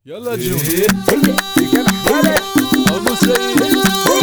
يلا جون ابو سعيد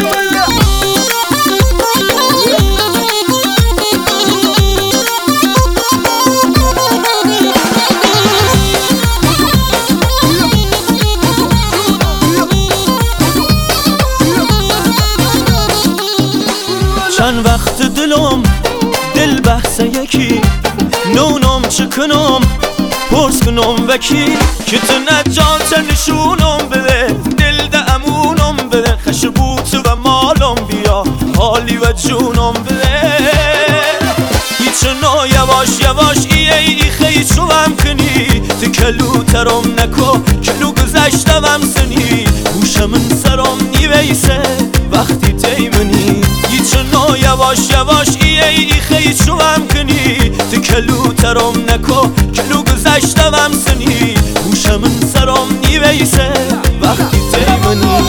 چند وقت دل بحث یکی نونم چکنم پرس کنم وکی که تو نجات نشونم بده دل ده امونم بده خشبوت و مالم بیا حالی و جونم بده هیچنا یواش یواش ای خیلی چوام کنی تو کلو ترم نکو کلو گذشتم سنی گوشم سرم نیویسه وقتی تیمنی هیچنا یواش یواش ای خیلی چوام کنی تو کلو ترم نکو کلو گذشتم سنی گوشم سرم نیویسه وقتی تیمنی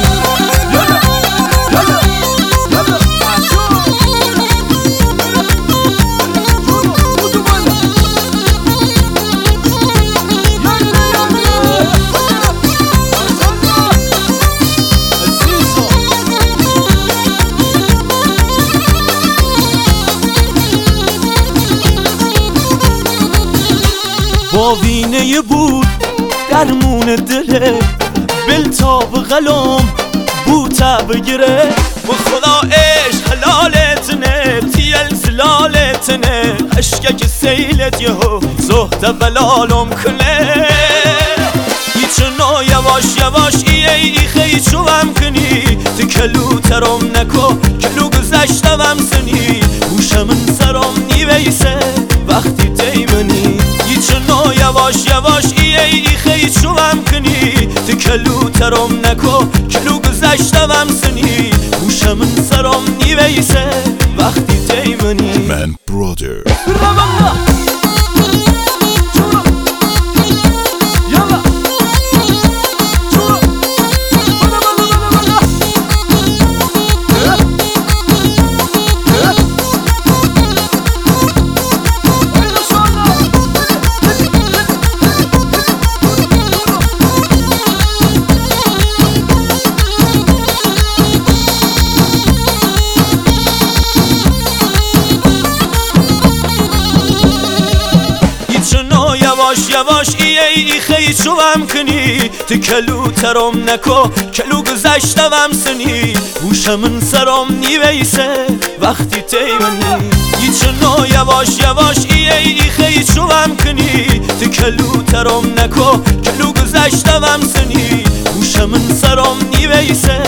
با وینه بود درمون دله بلتاب غلام بوتا بگیره و خدا عشق حلالتنه تیل زلالتنه عشقه سیلت یهو زهده بلالم کنه هیچنا یواش یواش ای خیلی چوام کنی تو کلو ترم نکو کلو گذشتم سنی گوشم سرم نیویسه وقتی تیمنی هیچنا یواش یواش ای خیلی چوام کنی تو کلو ترم نکو کلو گذشتم سنی گوشم سرم نیویسه وقتی تیمنی من برادر یواش یواش ای خیلی چوام کنی تو کلو ترم نکو کلو گذشتم سنی گوشم سرم نیویسه وقتی تیمنی هیچنا یواش یواش ای خیلی چوام کنی تو کلو ترم نکو کلو گذشتم سنی گوشم سرم نیویسه